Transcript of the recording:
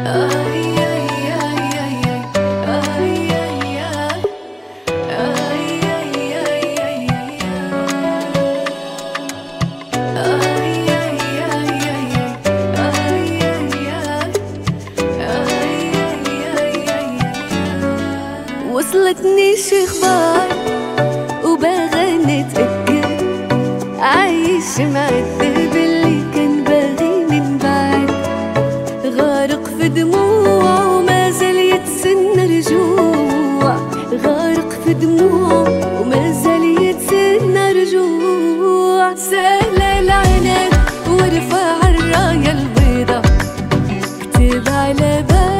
وصلتني شي اخبار وباغا نتأكد، عايش معذب اللي كان باغي من بعد، غارق في دموع ومازال يتسنى رجوع، غارق في دموع ومازال يتسنى رجوع. سال العناد ورفع الراية البيضا، كتب على باب